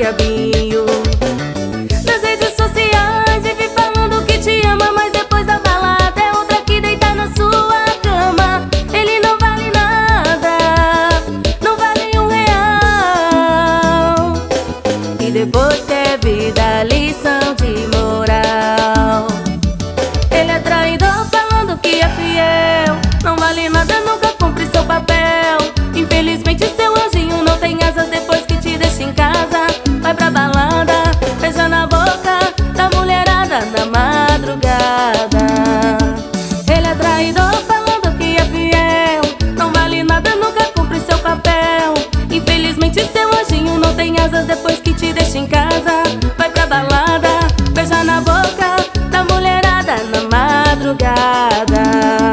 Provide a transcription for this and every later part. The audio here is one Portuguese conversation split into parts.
diabinho. Nas redes sociais vive falando que te ama, mas depois da balada é outra que deita na sua cama. Ele não vale nada, não vale R$1. E depois quer vida, lição de moral. Ele é traidor falando que é fiel, não vale nada, nunca cumpre seu papel. Infelizmente seu anjinho não tem asas depois que te deixa em casa. Vai pra balada, beija na boca da mulherada na madrugada. Ele é traidor falando que é fiel, não vale nada, nunca cumpre seu papel. Infelizmente seu anjinho não tem asas depois que te deixa em casa. Vai pra balada, beija na boca da mulherada na madrugada.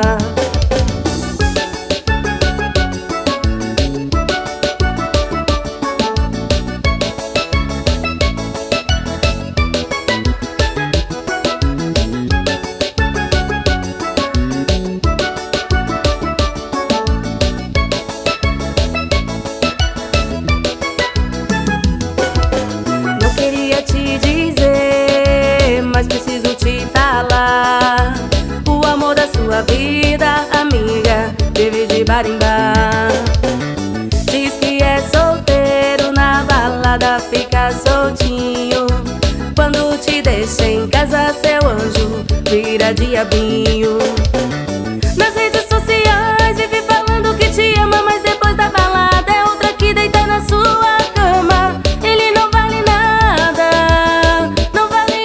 Te dizer, mas preciso te falar. O amor da sua vida, amiga, vive de bar em bar. Diz que é solteiro, na balada fica soltinho. Quando te deixa em casa, seu anjo vira diabinho. Nas redes sociais vive falando que te ama, mas depois da balada é outra que deita na sua cama. Ele não vale nada, não vale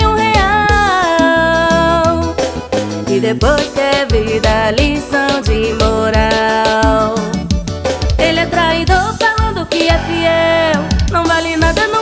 R$1. E depois quer vida, lição de moral. Ele é traidor falando que é fiel, não vale nada,